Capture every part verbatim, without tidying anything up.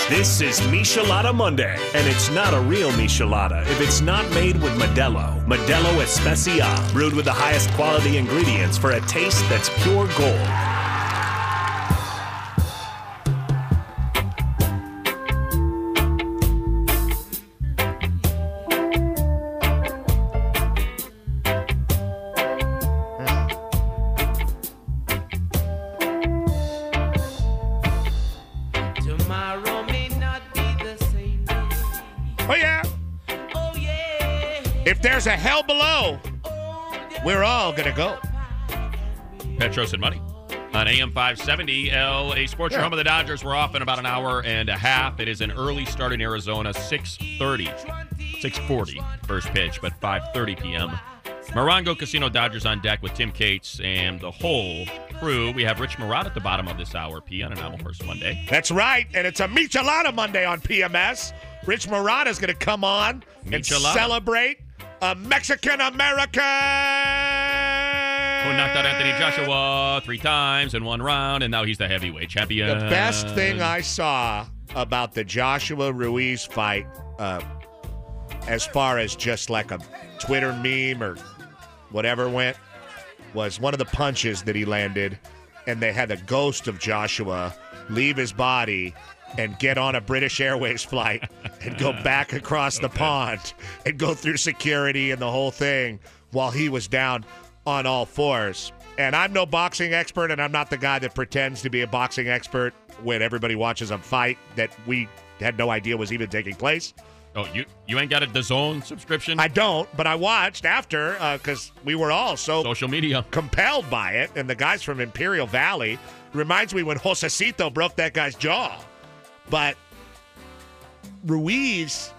This is Michelada Monday, and it's not a real Michelada if it's not made with Modelo. Modelo Especial, brewed with the highest quality ingredients for a taste that's pure gold. If there's a hell below, we're all going to go. Petros and Money on A M five seventy, L A Sports, your Yeah. home of the Dodgers. We're off in about an hour and a half. It is an early start in Arizona, six thirty, six forty, first pitch, but five thirty p.m. Morongo Casino Dodgers on deck with Tim Cates and the whole crew. We have Rich Marotta at the bottom of this hour, P on an Animal Horse Monday. That's right, and it's a Michelada Monday on P M S. Rich Marotta is going to come on and Michelada. celebrate a Mexican-American! Who knocked out Anthony Joshua three times in one round, and now he's the heavyweight champion. The best thing I saw about the Joshua Ruiz fight, uh, as far as just like a Twitter meme or whatever went, was one of the punches that he landed, and they had the ghost of Joshua leave his body and get on a British Airways flight and go back across the pond and go through security and the whole thing while he was down on all fours. And I'm no boxing expert, and I'm not the guy that pretends to be a boxing expert when everybody watches a fight that we had no idea was even taking place. Oh, you you ain't got a DAZN subscription? I don't, but I watched after because uh, we were all so social media compelled by it. And the guys from Imperial Valley reminds me when Josecito broke that guy's jaw. But Ruiz,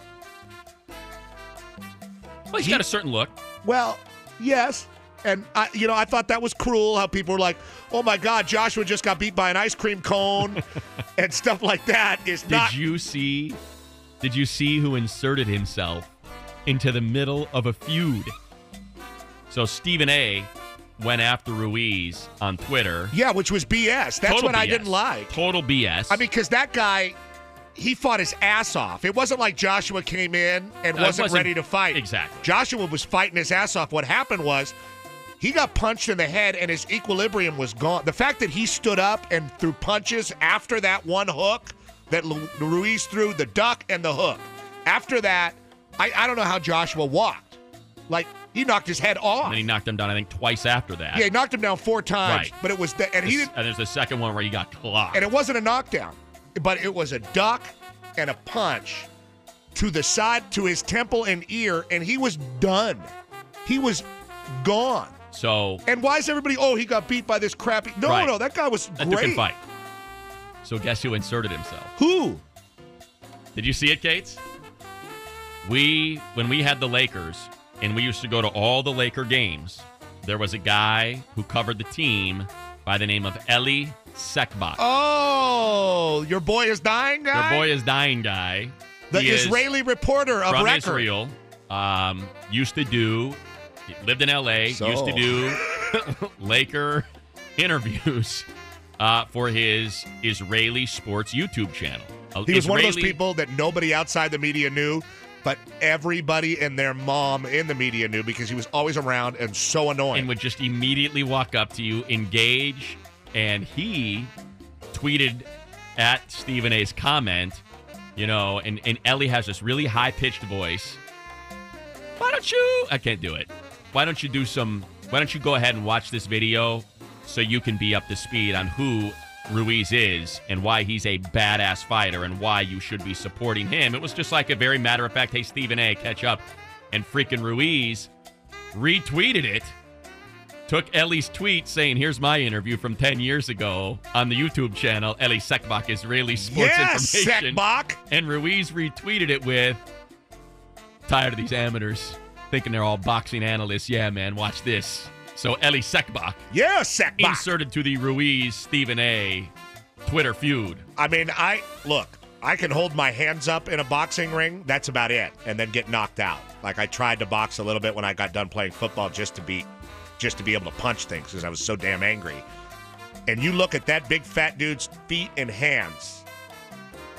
well, he's he, got a certain look. Well, yes. And, I, you know, I thought that was cruel how people were like, oh, my God, Joshua just got beat by an ice cream cone and stuff like that. Is Did not. you see? Did you see who inserted himself into the middle of a feud? So Stephen A. went after Ruiz on Twitter. Yeah, which was B S. That's Total what B S. I didn't like. Total B S. I mean, because that guy, he fought his ass off. It wasn't like Joshua came in and No, it wasn't, wasn't- ready to fight. Exactly. Joshua was fighting his ass off. What happened was he got punched in the head and his equilibrium was gone. The fact that he stood up and threw punches after that one hook that Lu- Ruiz threw, the duck and the hook. After that, I, I don't know how Joshua walked. Like, he knocked his head off. And then he knocked him down, I think, twice after that. Yeah, he knocked him down four times. Right. But it was the, and he didn't, And there's the second one where he got clocked. and it wasn't a knockdown, but it was a duck and a punch to the side, to his temple and ear, and he was done. He was gone. So And why is everybody, oh, he got beat by this crappy. No, Right. no, that guy was a great. different fight. So guess who inserted himself? Who? Did you see it, Cates? We, when we had the Lakers, and we used to go to all the Laker games, there was a guy who covered the team by the name of Eli Sekbach. Oh, your boy is dying guy? Your boy is dying guy. The He is Israeli reporter of from record. Israel. Um, used to do, he lived in L A, So. used to do Laker interviews uh, for his Israeli sports YouTube channel. Uh, He was one of those Israeli- people that nobody outside the media knew, but everybody and their mom in the media knew because he was always around and so annoying. and would just immediately walk up to you, engage, and he tweeted at Stephen A's comment, you know, and, and Ellie has this really high-pitched voice. Why don't you, I can't do it. Why don't you do some, why don't you go ahead and watch this video so you can be up to speed on who Ruiz is and why he's a badass fighter and why you should be supporting him. It was just like a very matter-of-fact, hey, Stephen A., catch up. And freaking Ruiz retweeted it, took Ellie's tweet saying, here's my interview from ten years ago on the YouTube channel, Eli Sekbach, Israeli Sports yes, Information. Sekbach. And Ruiz retweeted it with, tired of these amateurs thinking they're all boxing analysts. Yeah, man, watch this. So Eli Sekbach Yeah, Sekbach. inserted to the Ruiz Stephen A. Twitter feud. I mean, I look, I can hold my hands up in a boxing ring. That's about it. And then get knocked out. Like I tried to box a little bit when I got done playing football just to be just to be able to punch things because I was so damn angry. And you look at that big fat dude's feet and hands.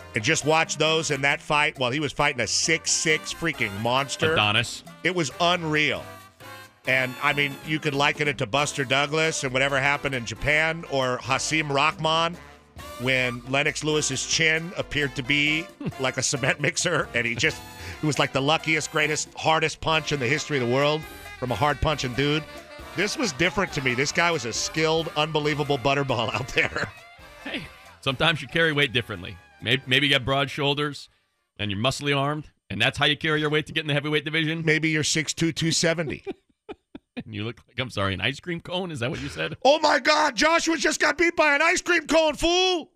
and just watch those in that fight while he was fighting a six six freaking monster. Adonis. It was unreal. And, I mean, you could liken it to Buster Douglas and whatever happened in Japan, or Hasim Rahman when Lennox Lewis's chin appeared to be like a cement mixer, and he just, it was like the luckiest, greatest, hardest punch in the history of the world from a hard-punching dude. This was different to me. This guy was a skilled, unbelievable butterball out there. Hey, sometimes you carry weight differently. Maybe, maybe you have broad shoulders and you're muscly armed, and that's how you carry your weight to get in the heavyweight division. Maybe you're six two, two seventy. And you look like, I'm sorry, an ice cream cone? Is that what you said? Oh, my God. Joshua just got beat by an ice cream cone, fool.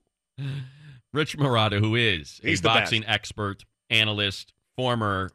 Rich Marotta, who is He's a the boxing best. expert, analyst, former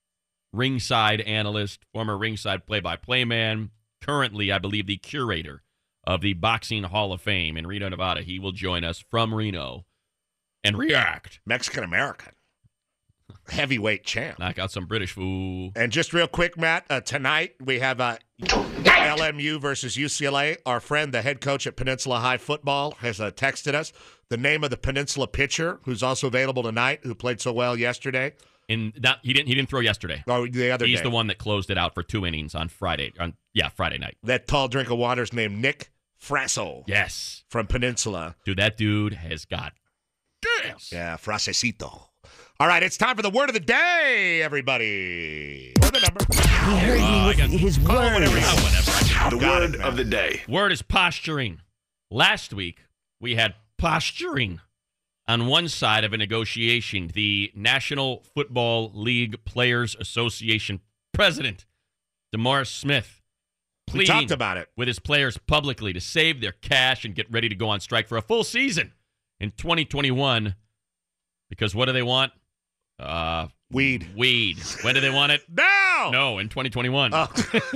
ringside analyst, former ringside play-by-play man, currently, I believe, the curator of the Boxing Hall of Fame in Reno, Nevada. He will join us from Reno and react. Mexican-American. Heavyweight champ. Knock out some British fool. And just real quick, Matt, uh, tonight we have uh, L M U versus U C L A. Our friend, the head coach at Peninsula High Football, has uh, texted us the name of the Peninsula pitcher, who's also available tonight, who played so well yesterday. And that, he didn't. He didn't throw yesterday. Or the other He's day. the one that closed it out for two innings on Friday. On yeah, Friday night. That tall drink of water is named Nick Frasso. Yes, From Peninsula. dude, that dude has got gas. Yeah, Frasecito. All right, it's time for the word of the day, everybody. Word the number. He heard Uh, I me with got- his Oh, words. whatever. Ah, whatever. The Got word it, of the day. Word is posturing. Last week, we had posturing on one side of a negotiation. The National Football League Players Association president, DeMaurice Smith, We pleading talked about it. with his players publicly to save their cash and get ready to go on strike for a full season in twenty twenty-one. Because what do they want? Uh, Weed. weed. When do they want it? No! No, in twenty twenty-one. Oh.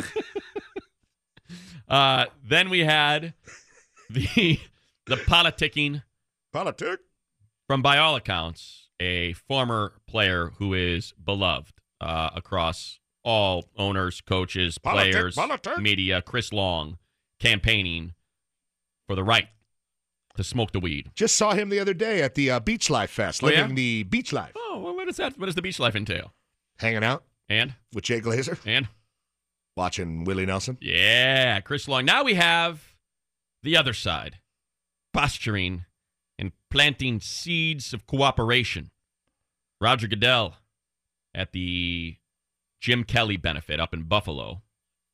Uh, then we had the the politicking Politic. from, by all accounts, a former player who is beloved uh, across all owners, coaches, Politic, players, politic. media. Chris Long campaigning for the right to smoke the weed. Just saw him the other day at the uh, Beach Life Fest, Oh, yeah? living the beach life. Oh, well, what is that? What does the beach life entail? Hanging out And with Jay Glazer, and watching Willie Nelson. yeah, Chris Long. Now we have the other side, posturing and planting seeds of cooperation. Roger Goodell at the Jim Kelly benefit up in Buffalo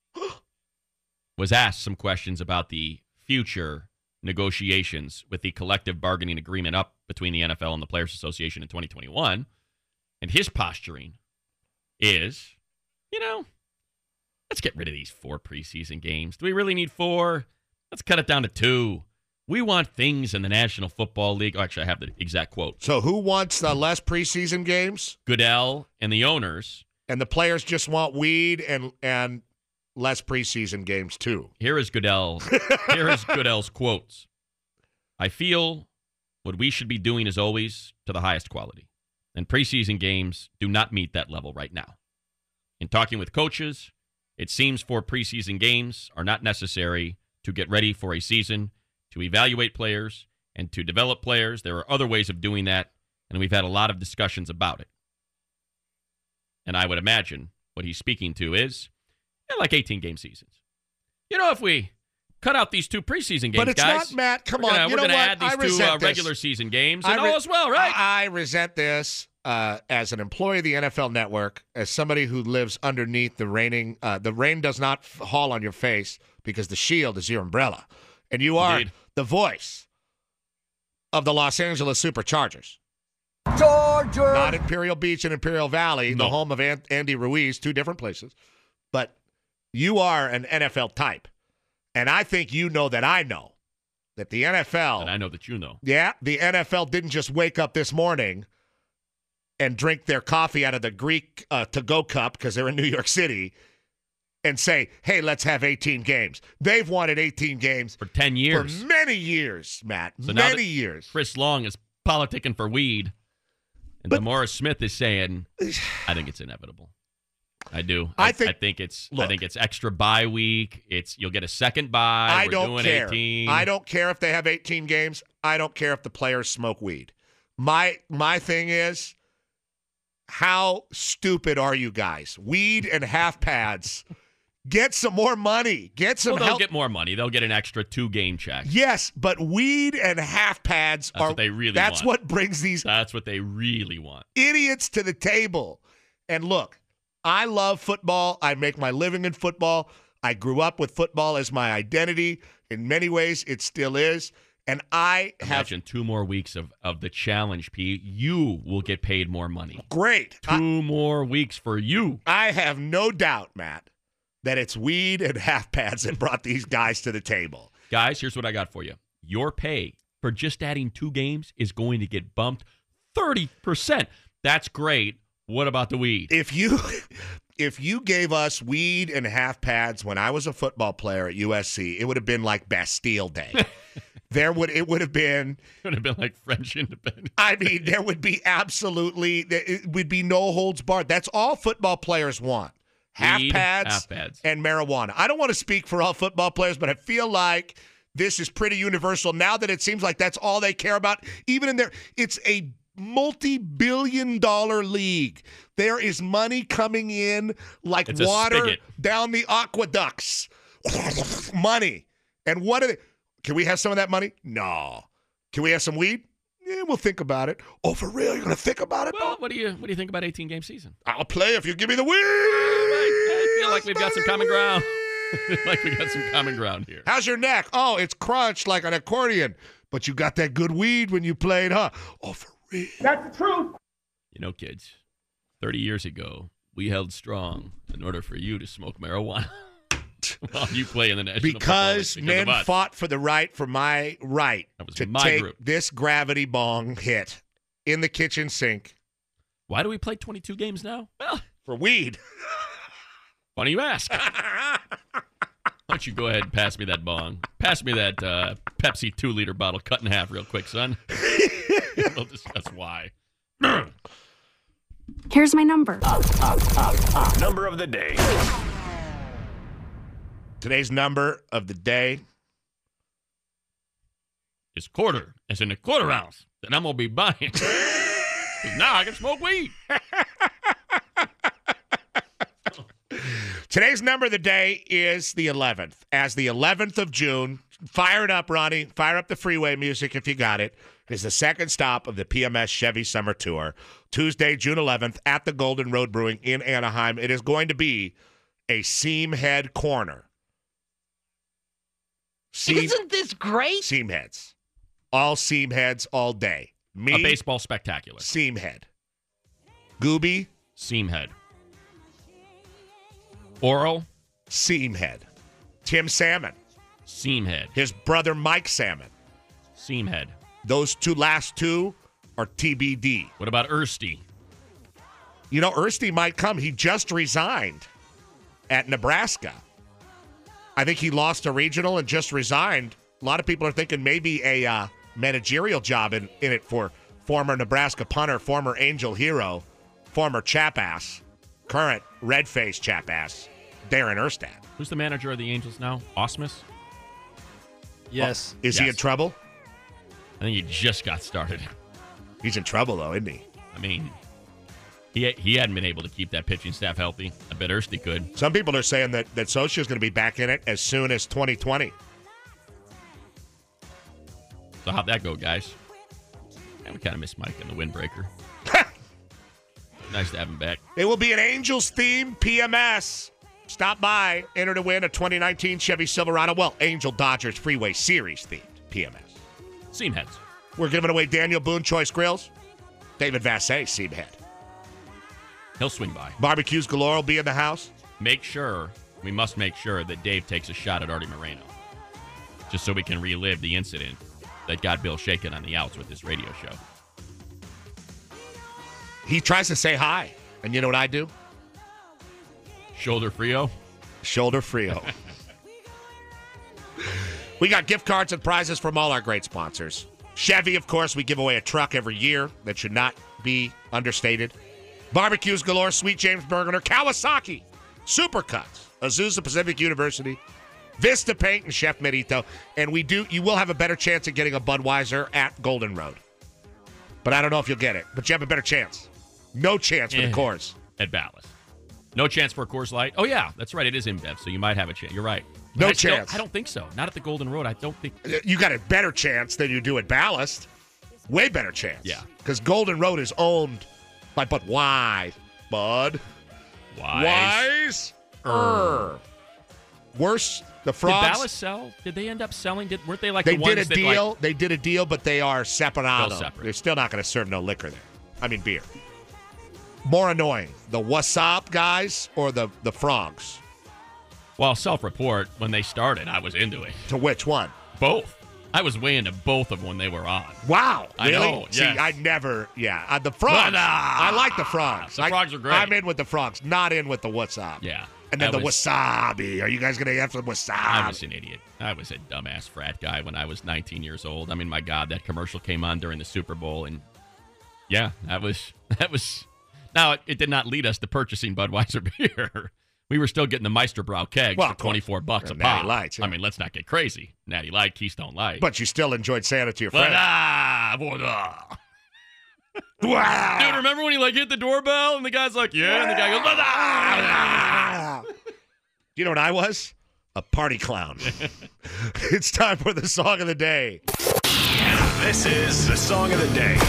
was asked some questions about the future negotiations with the collective bargaining agreement up between the N F L and the Players Association in twenty twenty-one. And his posturing is, you know, let's get rid of these four preseason games. Do we really need four? Let's cut it down to two. We want things in the National Football League. Oh, actually, I have the exact quote. So who wants the less preseason games? Goodell and the owners. And the players just want weed and and less preseason games too. Here is Goodell. Here is Goodell's quotes. I feel what we should be doing is always to the highest quality. And preseason games do not meet that level right now. In talking with coaches, it seems four preseason games are not necessary to get ready for a season, to evaluate players, and to develop players. There are other ways of doing that, and we've had a lot of discussions about it. And I would imagine what he's speaking to is yeah, like eighteen-game seasons. You know, if we cut out these two preseason games, But it's guys, not, Matt. Come we're gonna, on. You we're know gonna what? add these I two resent uh, this. regular season games, I and re- all is well, right? I, I resent this uh, as an employee of the N F L Network, as somebody who lives underneath the raining. Uh, the rain does not f- fall on your face because the shield is your umbrella, and you are Indeed. the voice of the Los Angeles Superchargers. Georgia. Not Imperial Beach and Imperial Valley, No. the home of An- Andy Ruiz, two different places. But you are an N F L type. And I think you know that I know that the N F L, and I know that you know. yeah, the N F L didn't just wake up this morning and drink their coffee out of the Greek uh, to-go cup because they're in New York City and say, hey, let's have eighteen games. They've wanted eighteen games For ten years. for many years, Matt. So now many that years. Chris Long is politicking for weed, and But- DeMaurice Smith is saying, I think it's inevitable. I do. I think- I think it's. I look. think it's extra bye week. It's you'll get a second bye. I We're don't doing care. eighteen. I don't care if they have eighteen games. I don't care if the players smoke weed. My my thing is, how stupid are you guys? Weed and half pads. Get some more money. Get some well, they'll help. get more money. They'll get an extra two game check. Yes, but weed and half pads That's are what they really that's want. what brings these That's what they really want. idiots to the table. And look, I love football. I make my living in football. I grew up with football as my identity. In many ways, it still is. And I have Imagine two more weeks of, of the challenge, P. You will get paid more money. great. Two I, more weeks for you. I have no doubt, Matt, that it's weed and half pads that brought these guys to the table. Guys, here's what I got for you. Your pay for just adding two games is going to get bumped thirty percent. That's great. What about the weed? If you if you gave us weed and half pads when I was a football player at U S C, it would have been like Bastille Day. There would it would have been It would have been like French independence. I mean, there would be absolutely it would be no holds barred. That's all football players want. Half Weed, pads, half pads. and marijuana. I don't want to speak for all football players, but I feel like this is pretty universal now that it seems like that's all they care about. Even in their, it's a multi-billion dollar league. There is money coming in like It's a water spigot. down the aqueducts. Money. And what are they? Can we have some of that money? No. Can we have some weed? Yeah, we'll think about it. Oh, for real? You're going to think about it? Well, what do you what do you think about eighteen game season? I'll play if you give me the weed. I feel like we've got some common ground. like we got some common ground here. How's your neck? Oh, it's crunched like an accordion. But you got that good weed when you played, huh? Oh, for real? That's the truth. You know, kids, thirty years ago, we held strong in order for you to smoke marijuana while you play in the National Football Because League. men of us. fought for the right, for my right, That was to my take group. this gravity bong hit in the kitchen sink Why do we play twenty-two games now? Well, for weed. funny you ask. Why don't you go ahead and pass me that bong? Pass me that uh, Pepsi two-liter bottle cut in half real quick, son. We'll discuss why. Here's my number. Number of the day. Today's number of the day. It's quarter. It's in a quarter ounce that I'm going to be buying. 'Cause now I can smoke weed. Today's number of the day is the eleventh. As the eleventh of June, fire it up, Ronnie. Fire up the freeway music if you got it. It is the second stop of the P M S Chevy Summer Tour. Tuesday, June eleventh, at the Golden Road Brewing in Anaheim. It is going to be a seam head corner. Seam, Isn't this great? seam heads. All seam heads all day. Me, A baseball spectacular. seam head. Gooby, Seam head. Oral, seam head. Tim Salmon, seam head. his brother Mike Salmon. Seam head. Those two last two are T B D. What about Ersty? You know, Ersty might come. He just resigned at Nebraska. I think he lost a regional and just resigned. A lot of people are thinking maybe a uh, managerial job in, in it for former Nebraska punter, former Angel hero, former chap-ass, current red-faced chap-ass, Darren Erstad. Who's the manager of the Angels now? Osmus? Yes. Is he Yes. in trouble? I think he just got started. He's in trouble, though, isn't he? I mean, he he hadn't been able to keep that pitching staff healthy. I bet Ersty could. Some people are saying that, that Socha is going to be back in it as soon as twenty twenty. So how'd that go, guys? And we kind of miss Mike in the windbreaker. Nice to have him back. It will be an Angels theme P M S. Stop by, enter to win a twenty nineteen Chevy Silverado. Well, Angel Dodgers Freeway Series themed P M S. Seam heads. We're giving away Daniel Boone Choice Grills, David Vassay Seam Head. He'll swing by. Barbecues galore will be in the house. Make sure, we must make sure that Dave takes a shot at Artie Moreno. Just so we can relive the incident that got Bill shaken on the outs with this radio show. He tries to say hi, and you know what I do? Shoulder Frio. Shoulder Frio. We got gift cards and prizes from all our great sponsors. Chevy, of course, we give away a truck every year. That should not be understated. Barbecues galore, Sweet James Burger, Kawasaki, Supercuts, Azusa Pacific University, Vista Paint, and Chef Merito. And we do, you will have a better chance at getting a Budweiser at Golden Road. But I don't know if you'll get it. But you have a better chance. No chance for Eh. the Coors. At Ballas. No chance for a Coors Light? Oh, yeah, that's right. It is InBev, so you might have a chance. You're right. But No I still- chance. I don't think so. Not at the Golden Road. I don't think. You got a better chance than you do at Ballast. Way better chance. Yeah. Because Golden Road is owned by, but why, bud? Why? Wise? Er. Worse, the Frogs. Did Ballas sell? Did they end up selling? Did Weren't they like They the ones did a that, deal. like, they did a deal, but they are separado. Still separate. They're still not going to serve no liquor there. I mean beer. More annoying, the Wasop guys or the the Frogs? well, self-report, when they started, I was into it. To which one? Both. I was way into both of when they were on. Wow, I really? know, See, yes. I never. Yeah, uh, the Frogs. But, uh, I like the Frogs. the I- Frogs are great. I'm in with the Frogs, not in with the Wasop. Yeah. And then I the was- wasabi. Are you guys going to have some I wasabi? was an idiot. I was a dumbass frat guy when I was nineteen years old. I mean, my God, that commercial came on during the Super Bowl, and yeah, that was that was. Now it, it did not lead us to purchasing Budweiser beer. We were still getting the Meisterbrow kegs Well, for of course. twenty-four bucks a And Natty pop. Lights, yeah. I mean, let's not get crazy. Natty Light, Keystone Light. But you still enjoyed saying it to your But, friends. ah, but, ah. Wow. Dude, remember when he like hit the doorbell and the guy's like, yeah, and the guy goes, but, ah. You know what I was? A party clown. It's time for the song of the day. This is the song of the day.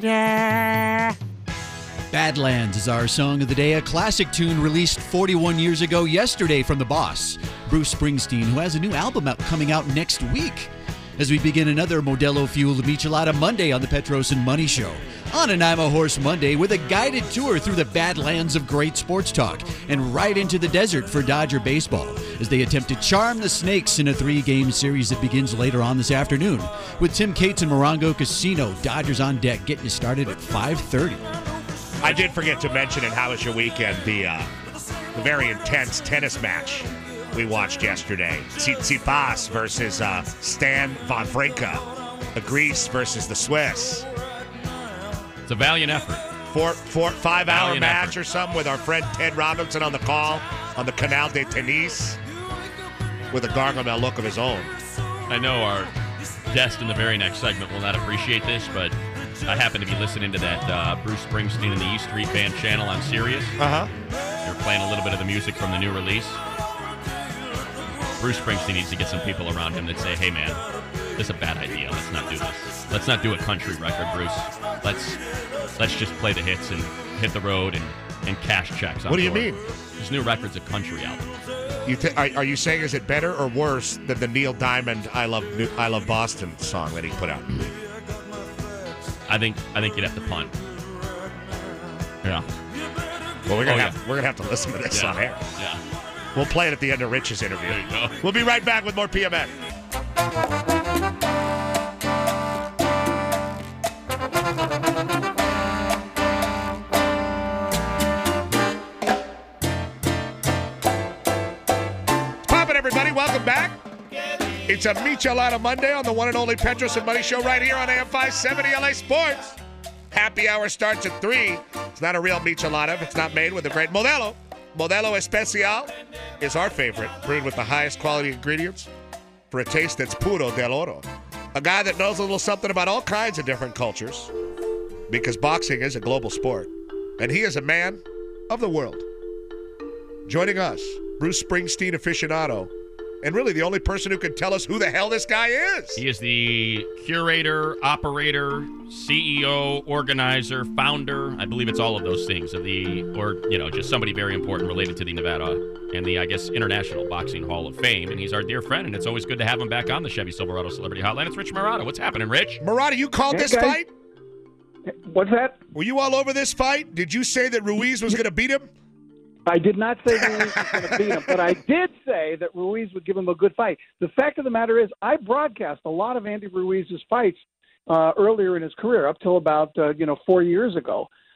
Badlands is our song of the day, a classic tune released forty-one years ago yesterday from the boss, Bruce Springsteen, who has a new album out coming out next week. As we begin another Modelo-fueled Michelada Monday on the Petros and Money Show. On an I'm a Horse Monday with a guided tour through the Badlands of great sports talk and right into the desert for Dodger baseball as they attempt to charm the Snakes in a three-game series that begins later on this afternoon. With Tim Cates and Morongo Casino, Dodgers on deck, getting you started at five thirty. I did forget to mention, and how was your weekend, the, uh, the very intense tennis match we watched yesterday. Tsitsipas versus uh, Stan Wawrinka. The Greece versus the Swiss. It's a valiant effort. Four, four, five hour Valiant match effort. or something with our friend Ted Robinson on the call on the Canal de Tennis with a Gargamel look of his own. I know our guest in the very next segment will not appreciate this, but I happen to be listening to that uh, Bruce Springsteen and the E Street Band channel on Sirius. Uh huh. They're playing a little bit of the music from the new release. Bruce Springsteen needs to get some people around him that say, hey, man, this is a bad idea. Let's not do this. Let's not do a country record, Bruce. Let's let's just play the hits and hit the road and, and cash checks on What do you tour." mean? His new record's a country album. You th- are, are you saying is it better or worse than the Neil Diamond "I Love New- I Love Boston" song that he put out? I think I think you'd have to punt. Yeah. Well, we're gonna Oh, have yeah. we're gonna have to listen to this Yeah. on air. Yeah. We'll play it at the end of Rich's interview. There you go. We'll be right back with more P M N. Poppin', everybody. Welcome back. It's a Michelada Monday on the one and only Petros and Money Show right here on A M five seventy L A Sports. Happy hour starts at three. It's not a real Michelada if it's not made with a great Modelo. Modelo Especial is our favorite, brewed with the highest quality ingredients for a taste that's puro del oro. A guy that knows a little something about all kinds of different cultures because boxing is a global sport. And he is a man of the world. Joining us, Bruce Springsteen aficionado, and really the only person who can tell us who the hell this guy is. He is the curator, operator, C E O, organizer, founder. I believe it's all of those things of the, or, you know, just somebody very important related to the Nevada and the, I guess, International Boxing Hall of Fame. And he's our dear friend, and it's always good to have him back on the Chevy Silverado Celebrity Hotline. It's Rich Marotta. What's happening, Rich? Murata, you called Hey, this guys. fight? What's that? Were you all over this fight? Did you say that Ruiz was going to beat him? I did not say Ruiz was going to beat him, but I did say that Ruiz would give him a good fight. The fact of the matter is, I broadcast a lot of Andy Ruiz's fights uh, earlier in his career, up till about uh, you know four years ago.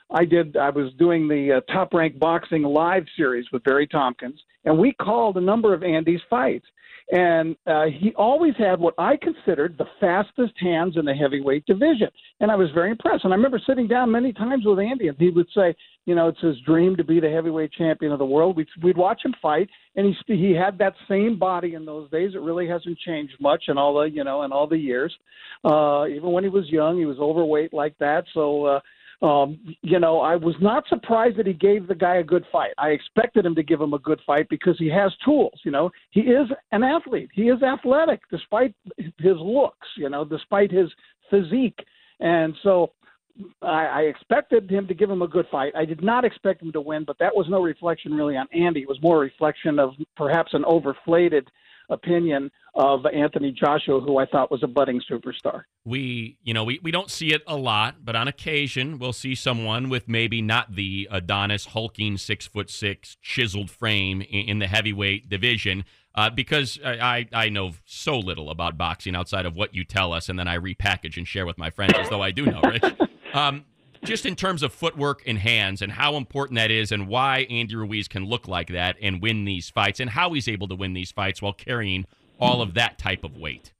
I did. I was doing the uh, Top Rank Boxing live series with Barry Tompkins, and we called a number of Andy's fights. And uh, he always had what I considered the fastest hands in the heavyweight division. And I was very impressed. And I remember sitting down many times with Andy, and he would say, you know, it's his dream to be the heavyweight champion of the world. We'd, we'd watch him fight, and he he had that same body in those days. It really hasn't changed much in all the, you know, in all the years. Uh, even when he was young, he was overweight like that. So, uh, Um, you know, I was not surprised that he gave the guy a good fight. I expected him to give him a good fight because he has tools. You know, he is an athlete. He is athletic despite his looks, you know, despite his physique. And so I, I expected him to give him a good fight. I did not expect him to win, but that was no reflection really on Andy. It was more a reflection of perhaps an overflated opinion of Anthony Joshua, who I thought was a budding superstar. We, you know, we, we don't see it a lot, but on occasion we'll see someone with maybe not the Adonis hulking six foot six chiseled frame in, in the heavyweight division. Uh, because I, I know so little about boxing outside of what you tell us, and then I repackage and share with my friends as though I do know, Rich. Um, just in terms of footwork and hands and how important that is and why Andy Ruiz can look like that and win these fights and how he's able to win these fights while carrying all of that type of weight.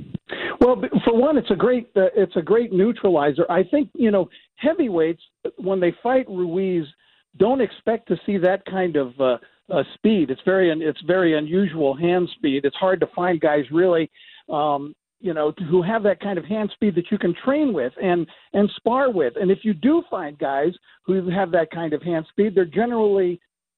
Well, for one, it's a great uh, it's a great neutralizer. I think, you know, heavyweights, when they fight Ruiz, don't expect to see that kind of uh, uh, speed. It's very it's very unusual hand speed. It's hard to find guys really um, you know, who have that kind of hand speed that you can train with and, and spar with. And if you do find guys who have that kind of hand speed, they're generally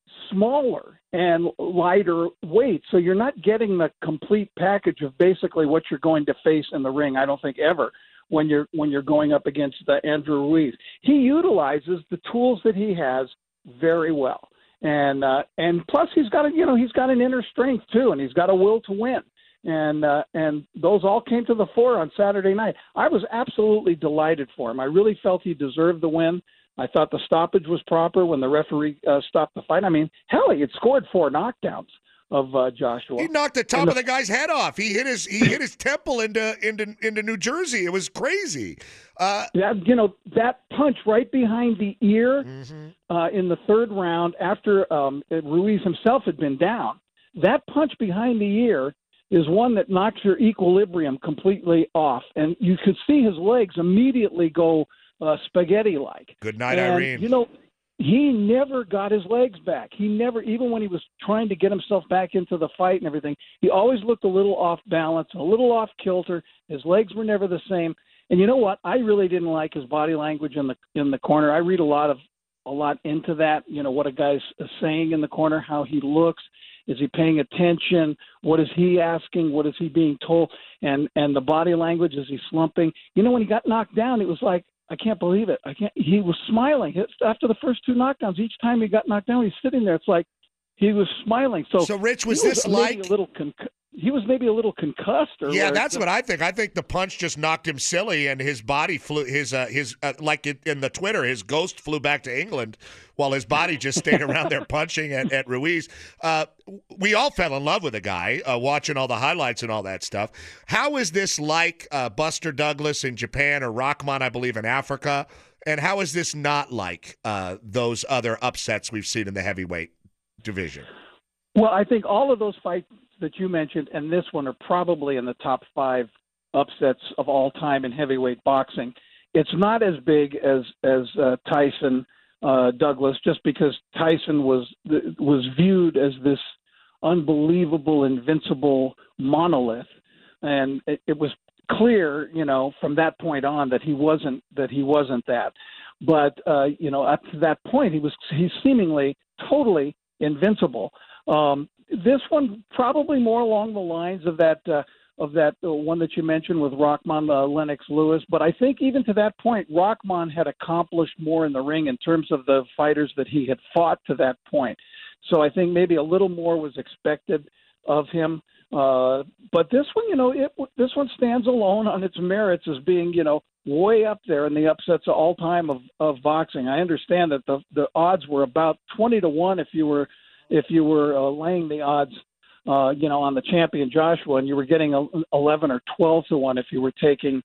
smaller and lighter weight. So you're not getting the complete package of basically what you're going to face in the ring, I don't think ever, when you're when you're going up against uh, Andrew Ruiz. He utilizes the tools that he has very well. And uh, and plus he's got a, you know, he's got an inner strength too, and he's got a will to win. And uh, and those all came to the fore on Saturday night. I was absolutely delighted for him. I really felt he deserved the win. I thought the stoppage was proper when the referee uh, stopped the fight. I mean, hell, he had scored four knockdowns of uh, Joshua. He knocked the top the, of the guy's head off. He hit his he hit his temple into into into New Jersey. It was crazy. Uh, that, you know, that punch right behind the ear mm-hmm. uh, in the third round after um, Ruiz himself had been down. That punch behind the ear is one that knocks your equilibrium completely off. And you could see his legs immediately go uh, spaghetti-like. Good night, and, Irene. You know, he never got his legs back. He never, even when he was trying to get himself back into the fight and everything, he always looked a little off balance, a little off kilter. His legs were never the same. And you know what? I really didn't like his body language in the in the corner. I read a lot of a lot into that, you know, what a guy's saying in the corner, how he looks. Is he paying attention? What is he asking? What is he being told? And and the body language, is he slumping? You know, when he got knocked down, it was like, I can't believe it. I can't. He was smiling. After the first two knockdowns, each time he got knocked down, he's sitting there. It's like he was smiling. So, so Rich, was, was this maybe like a little con- he was maybe a little concussed? Or yeah, or that's just, what I think. I think the punch just knocked him silly, and his body flew. His uh, his uh, like it, in the Twitter, his ghost flew back to England, while his body just stayed around there punching at, at Ruiz. Uh, we all fell in love with the guy, uh, watching all the highlights and all that stuff. How is this like uh, Buster Douglas in Japan or Rahman, I believe, in Africa? And how is this not like uh, those other upsets we've seen in the heavyweight division? Well, I think all of those fights that you mentioned and this one are probably in the top five upsets of all time in heavyweight boxing. It's not as big as as uh, Tyson uh, Douglas, just because Tyson was was viewed as this unbelievable, invincible monolith, and it, it was clear, you know, from that point on that he wasn't that he wasn't that. But uh, you know, up to that point, he was he's seemingly totally invincible. Um, this one probably more along the lines of that uh, of that uh, one that you mentioned with Rahman uh, Lennox Lewis. But I think even to that point, Rahman had accomplished more in the ring in terms of the fighters that he had fought to that point. So I think maybe a little more was expected of him. Uh, but this one, you know, it, this one stands alone on its merits as being, you know, way up there in the upsets of all time of, of boxing. I understand that the the odds were about twenty to one if you were if you were uh, laying the odds, uh, you know, on the champion Joshua, and you were getting eleven or twelve to one if you were taking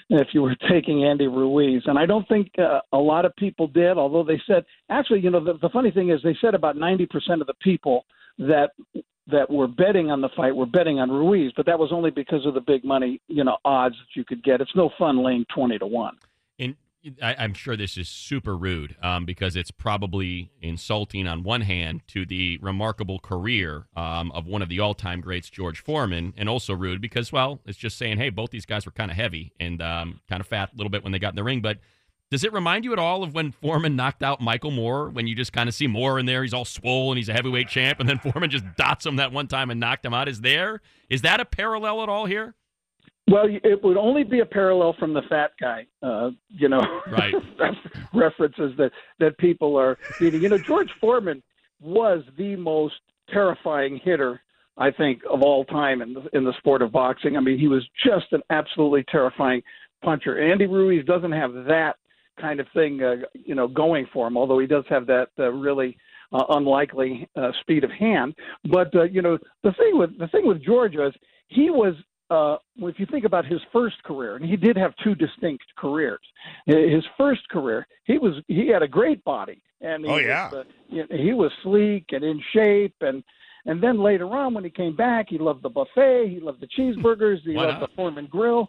if you were taking Andy Ruiz. And I don't think uh, a lot of people did, although they said, actually, you know, the, the funny thing is they said about ninety percent of the people that that were betting on the fight were betting on Ruiz, but that was only because of the big money, you know, odds that you could get. It's no fun laying twenty to one. And I, I'm sure this is super rude um, because it's probably insulting on one hand to the remarkable career um, of one of the all-time greats, George Foreman, and also rude because, well, it's just saying, hey, both these guys were kind of heavy and um, kind of fat a little bit when they got in the ring. But does it remind you at all of when Foreman knocked out Michael Moore, when you just kind of see Moore in there, he's all swole and he's a heavyweight champ, and then Foreman just dots him that one time and knocked him out? Is there, is that a parallel at all here? Well, it would only be a parallel from the fat guy, uh, you know, right. references that, that people are reading. You know, George Foreman was the most terrifying hitter, I think, of all time in the, in the sport of boxing. I mean, he was just an absolutely terrifying puncher. Andy Ruiz doesn't have that kind of thing, uh, you know, going for him, although he does have that uh, really uh, unlikely uh, speed of hand. But, uh, you know, the thing with the thing with George was he was, Uh, if you think about his first career, and he did have two distinct careers. His first career, he was he had a great body, and he oh yeah, was, uh, you know, he was sleek and in shape, and and then later on when he came back, he loved the buffet, he loved the cheeseburgers, he Why loved not? the Foreman Grill,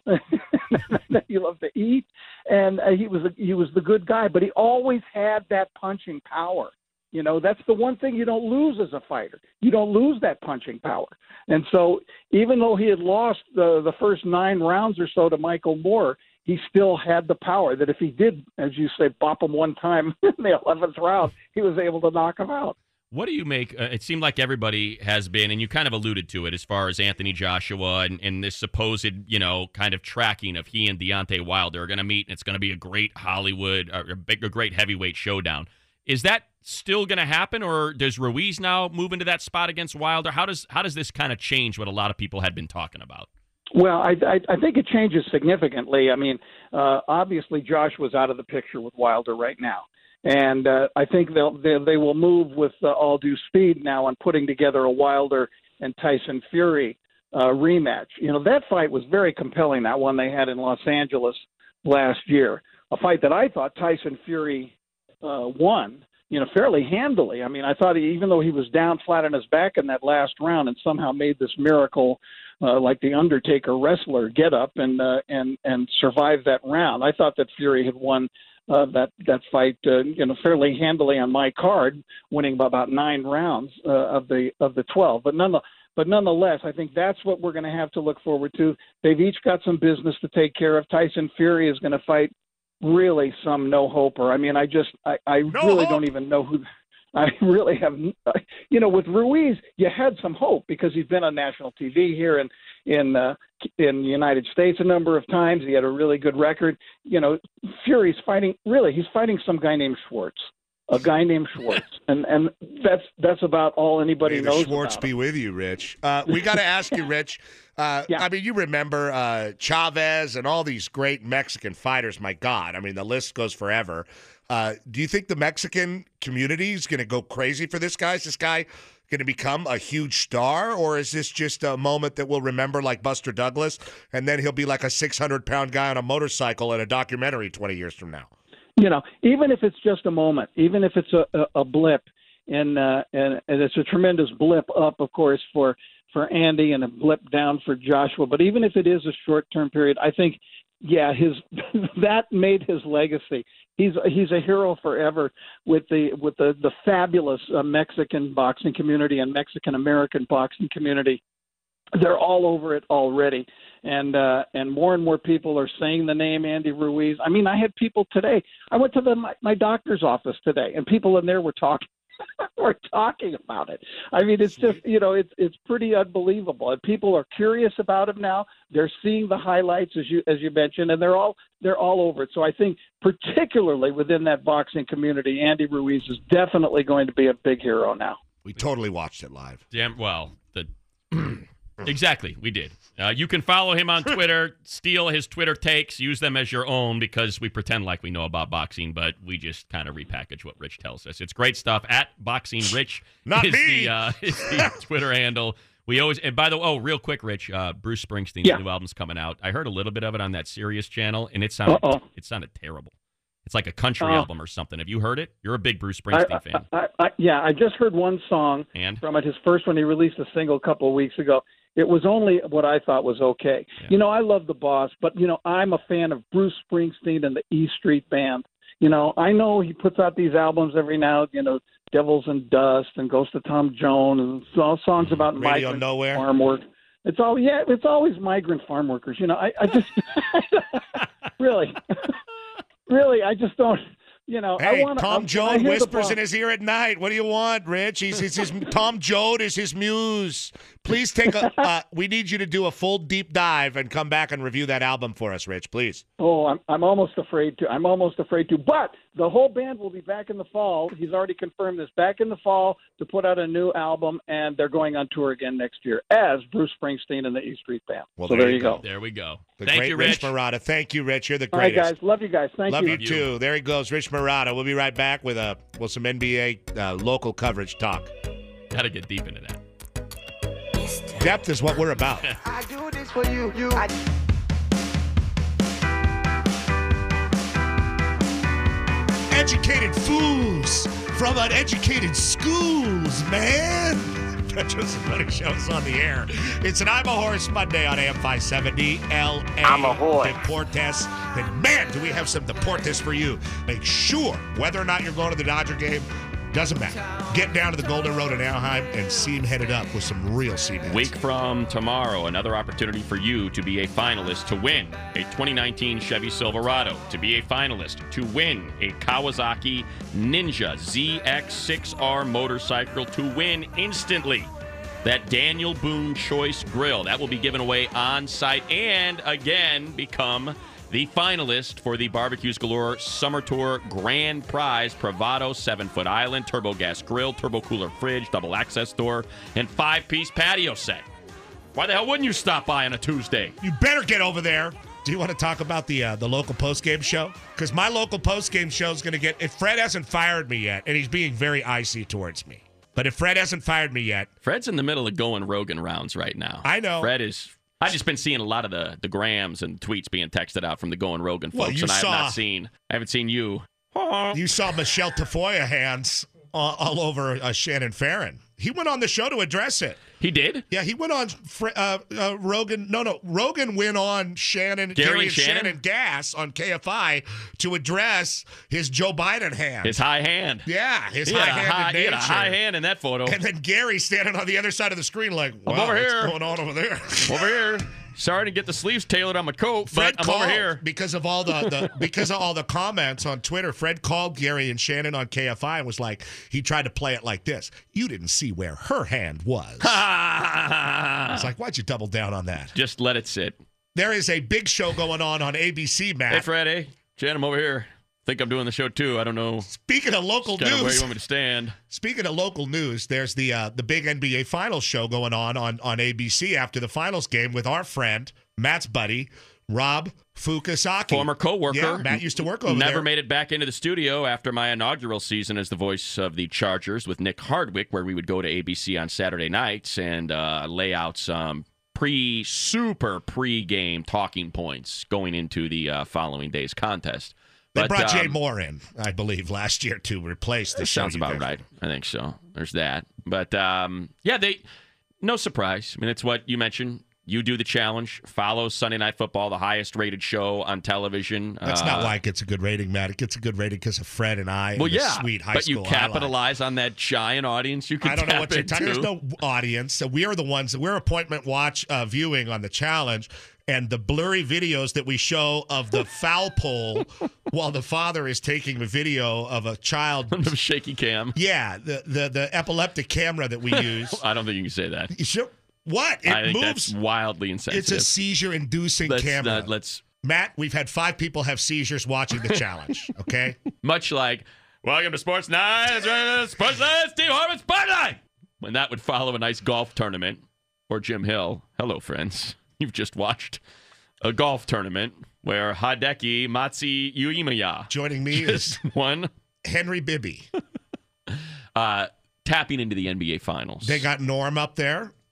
he loved to eat, and uh, he was a, he was the good guy, but he always had that punching power. You know, that's the one thing you don't lose as a fighter. You don't lose that punching power. And so even though he had lost the, the first nine rounds or so to Michael Moore, he still had the power that if he did, as you say, bop him one time in the eleventh round, he was able to knock him out. What do you make? Uh, it seemed like everybody has been, and you kind of alluded to it as far as Anthony Joshua and, and this supposed, you know, kind of tracking of he and Deontay Wilder are going to meet, and it's going to be a great Hollywood, uh, a, big, a great heavyweight showdown. Is that still going to happen, or does Ruiz now move into that spot against Wilder? How does how does this kind of change what a lot of people had been talking about? Well, I, I, I think it changes significantly. I mean, uh, obviously Josh was out of the picture with Wilder right now. And uh, I think they'll, they they will move with uh, all due speed now on putting together a Wilder and Tyson Fury uh, rematch. You know, that fight was very compelling, that one they had in Los Angeles last year, a fight that I thought Tyson Fury uh, won, you know, fairly handily. I mean, I thought he, even though he was down flat on his back in that last round and somehow made this miracle uh, like the Undertaker wrestler get up and, uh, and, and survive that round, I thought that Fury had won Uh, that that fight, uh, you know, fairly handily on my card, winning by about nine rounds uh, of the of the twelve. But none, but nonetheless, I think that's what we're going to have to look forward to. They've each got some business to take care of. Tyson Fury is going to fight really some no-hoper. I mean, I just, I, I no really hope. don't even know who. I really have, you know, with Ruiz, you had some hope because he's been on national T V here in in uh, in the United States a number of times. He had a really good record. You know, Fury's fighting, really, he's fighting some guy named Schwartz, a guy named Schwartz, and and that's that's about all anybody May knows the Schwartz about be him. with you, Rich. Uh, we got to ask you, Rich. Uh, Yeah. I mean, you remember uh, Chavez and all these great Mexican fighters. My God, I mean, the list goes forever. Uh, do you think the Mexican community is going to go crazy for this guy? Is this guy going to become a huge star, or is this just a moment that we'll remember like Buster Douglas, and then he'll be like a six hundred pound guy on a motorcycle in a documentary twenty years from now? You know, even if it's just a moment, even if it's a, a, a blip, and, uh, and and it's a tremendous blip up, of course, for for Andy and a blip down for Joshua. But even if it is a short-term period, I think, yeah, his that made his legacy. He's he's a hero forever with the with the the fabulous uh, Mexican boxing community and Mexican American boxing community. They're all over it already, and uh, and more and more people are saying the name Andy Ruiz. I mean, I had people today. I went to the my, my doctor's office today, and people in there were talking. We're talking about it. I mean, it's just, you know, it's it's pretty unbelievable. And people are curious about him now. They're seeing the highlights, as you as you mentioned, and they're all they're all over it. So I think, particularly within that boxing community, Andy Ruiz is definitely going to be a big hero now. We totally watched it live. Damn well. The exactly, we did. Uh, you can follow him on Twitter, steal his Twitter takes, use them as your own because we pretend like we know about boxing, but we just kind of repackage what Rich tells us. It's great stuff. At Boxing Rich Not is, me. The, uh, is the Twitter handle. We always, and by the way, oh, real quick, Rich, uh, Bruce Springsteen's Yeah. new album's coming out. I heard a little bit of it on that Sirius channel, and it sounded Uh-oh. it sounded terrible. It's like a country Oh. album or something. Have you heard it? You're a big Bruce I, Springsteen I, fan. I, I, yeah, I just heard one song And? from it. His first one, he released a single a couple of weeks ago. It was only what I thought was okay. Yeah. You know, I love the Boss, but, you know, I'm a fan of Bruce Springsteen and the E Street Band. You know, I know he puts out these albums every now, you know, Devils and Dust and Ghost of Tom Jones and so- songs about Radio migrant Nowhere. farm work. It's all yeah, it's always migrant farm workers. You know, I, I just really, really, I just don't. You know, I Hey, want Tom I Joad hear the whispers Boss. in his ear at night. What do you want, Rich? He's, he's his Tom Joad is his muse. Please take a. Uh, we need you to do a full deep dive and come back and review that album for us, Rich. Please. Oh, I'm I'm almost afraid to. I'm almost afraid to. But the whole band will be back in the fall. He's already confirmed this. Back in the fall to put out a new album, and they're going on tour again next year as Bruce Springsteen and the E Street Band. Well, so there there you you go. go. There we go. The Thank great you, Rich. Marotta. Thank you, Rich. You're the All right, greatest. guys. Love you guys. Thank Love you. you too. There he goes, Rich Marotta. We'll be right back with a with some N B A uh, local coverage talk. Got to get deep into that. Depth is what we're about. I do this for you. You. I... Educated fools from uneducated schools, man. Petros and Money Show's on the air. It's an I'm a Horse Monday on A M five seventy L A. I'm a horse. Deportes. And man, do we have some Deportes for you. Make sure, whether or not you're going to the Dodger game, doesn't matter. Get down to the Golden Road in Anaheim and see him headed up with some real cement. Week from tomorrow, another opportunity for you to be a finalist to win a twenty nineteen Chevy Silverado, to be a finalist to win a Kawasaki Ninja Z X six R motorcycle, to win instantly that Daniel Boone Choice Grill. That will be given away on site, and again become the finalist for the Barbecues Galore Summer Tour Grand Prize Bravado seven-foot island, turbo gas grill, turbo cooler fridge, double access door, and five-piece patio set. Why the hell wouldn't you stop by on a Tuesday? You better get over there. Do you want to talk about the uh, the local postgame show? Because my local postgame show is going to get, if Fred hasn't fired me yet, and he's being very icy towards me, but if Fred hasn't fired me yet. Fred's in the middle of going Rogan rounds right now. I know. Fred is... I've just been seeing a lot of the, the grams and tweets being texted out from the Going Rogan folks, Well, you and I have saw- not seen... I haven't seen you. You saw Michelle Tafoya hands all, all over uh, Shannon Farron. He went on the show to address it. He did? Yeah, he went on Fre- uh, uh, Rogan. No, no, Rogan went on Shannon, Gary Gary and and Shannon? Shannon Gas on K F I to address his Joe Biden hand. His high hand. yeah, his He had, a high-handed high, he nature. had a high hand in that photo. And then Gary standing on the other side of the screen like, wow, over what's here. going on over there? Over here. Sorry to get the sleeves tailored on my coat, Fred but I'm called over here. because of all the, the because of all the comments on Twitter. Fred called Gary and Shannon on K F I and was like, he tried to play it like this. You didn't see where her hand was. I was like, why'd you double down on that? Just let it sit. There is a big show going on on A B C, Matt. Hey, Fred, hey. Jan, I'm over here. Think I'm doing the show, too. I don't know Speaking of local kind of where you news, want me to stand. speaking of local news, there's the uh, the big N B A Finals show going on, on on A B C after the Finals game with our friend, Matt's buddy, Rob Fukasaki. Former co-worker. Yeah, Matt used to work over Never there. made it back into the studio after my inaugural season as the voice of the Chargers with Nick Hardwick, where we would go to A B C on Saturday nights and uh, lay out some pre, super pre-game talking points going into the uh, following day's contest. They But, brought Jay um, Moore in, I believe, last year to replace the show. Sounds you about guys- right. I think so. There's that. But, um, yeah, they no surprise. I mean, it's what you mentioned. You do the challenge, follow Sunday Night Football, the highest-rated show on television. That's uh, not why it gets a good rating, Matt. It gets a good rating because of Fred and I. Well, and the yeah, sweet high but you school capitalize on that giant audience you can I don't know tap what you're talking. into. There's no audience. So we are the ones. We're appointment watch uh, viewing on the challenge, and the blurry videos that we show of the foul pole while the father is taking a video of a child. The shaky cam. Yeah, the the the epileptic camera that we use. I don't think you can say that. You should- What? It I think moves. that's wildly insensitive. It's a seizure-inducing let's, camera. uh, let's Matt, we've had five people have seizures watching the challenge. Okay. much like welcome to Sports Night, Sports Night, Steve Hartman, Sports Night. When that would follow a nice golf tournament, or Jim Hill. Hello, friends. You've just watched a golf tournament where Hideki Matsi Uemaya Joining me just is won, Henry Bibby. uh, tapping into the N B A Finals. They got Norm up there.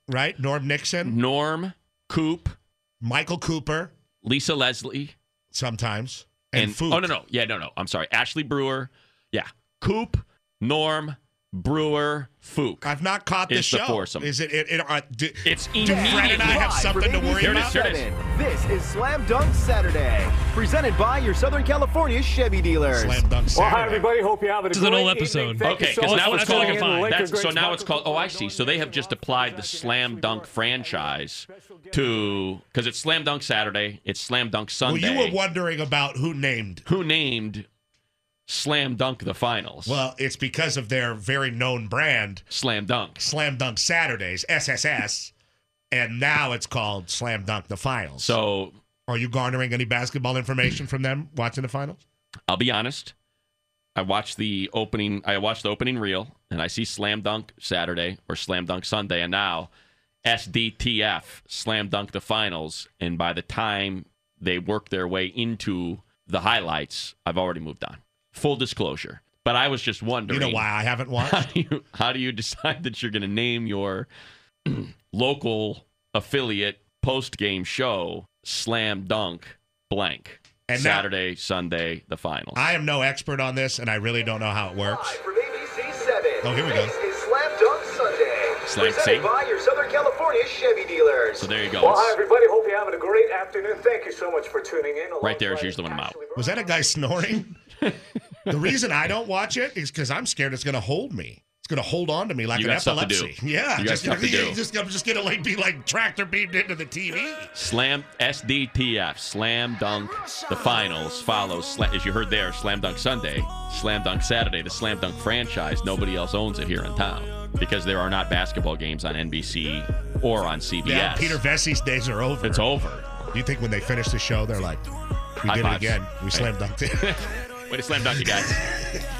right? Norm Nixon. Norm, Coop, Michael Cooper. Lisa Leslie. Sometimes. And, And, Fook. oh, no, no. Yeah, no, no. I'm sorry. Ashley Brewer. Yeah. Coop, Norm, Brewer, Fook. I've not caught the It's the show. fowsome. Is it? it, it uh, do, It's do Fred and I immediately. have something to worry Here it about? is, here it is. This is Slam Dunk Saturday, presented by your Southern California Chevy dealers. Slam Dunk Saturday. Well, hi, everybody. Hope you're having a This is great an old evening. episode. Thank you Okay, so because much now for it's I feel like called. I'm fine. Lakers That's, so great now it's called. Oh, I sponsors. see. So they have just applied the Slam Dunk franchise to because it's Slam Dunk Saturday. It's Slam Dunk Well, Sunday. you were wondering about who named. Who named Slam Dunk the finals? Well, it's because of their very known brand, Slam Dunk. Slam Dunk Saturdays, S S S, and now it's called Slam Dunk the Finals. So Are you garnering any basketball information from them watching the finals? I'll be honest. I watched the opening. I watched the opening reel, and I see Slam Dunk Saturday or Slam Dunk Sunday, and now S D T F Slam Dunk the finals. And by the time they work their way into the highlights, I've already moved on. Full disclosure. But I was just wondering. You know why I haven't watched? How do you, how do you decide that you're going to name your local affiliate post-game show Slam Dunk blank? And now- Saturday, Sunday, the finals. I am no expert on this, and I really don't know how it works. Live from A B C seven. Oh, here we go. This is Slam Dunk Sunday, Slam- presented see? by your Southern California Chevy dealers. So there you go. Well, hi, It's- everybody. Hope you're having a great afternoon. Thank you so much for tuning in. Right there is Alongside usually when I'm out. Ashley Was that a guy snoring? The reason I don't watch it is because I'm scared it's going to hold me. It's going to hold on to me like You an got stuff to do. epilepsy. Yeah, You got just, stuff to do. Just, I'm just going to like be like tractor beamed into the T V. Slam S D T F, Slam Dunk, the finals follows, sla- as you heard there, Slam Dunk Sunday, Slam Dunk Saturday, the Slam Dunk franchise. Nobody else owns it here in town because there are not basketball games on N B C or on C B S. Yeah, Peter Vessi's days are over. It's over. Do you think when they finish the show, they're like, we High did fives. it again. We slam dunked it. Way to slam dunk, you guys.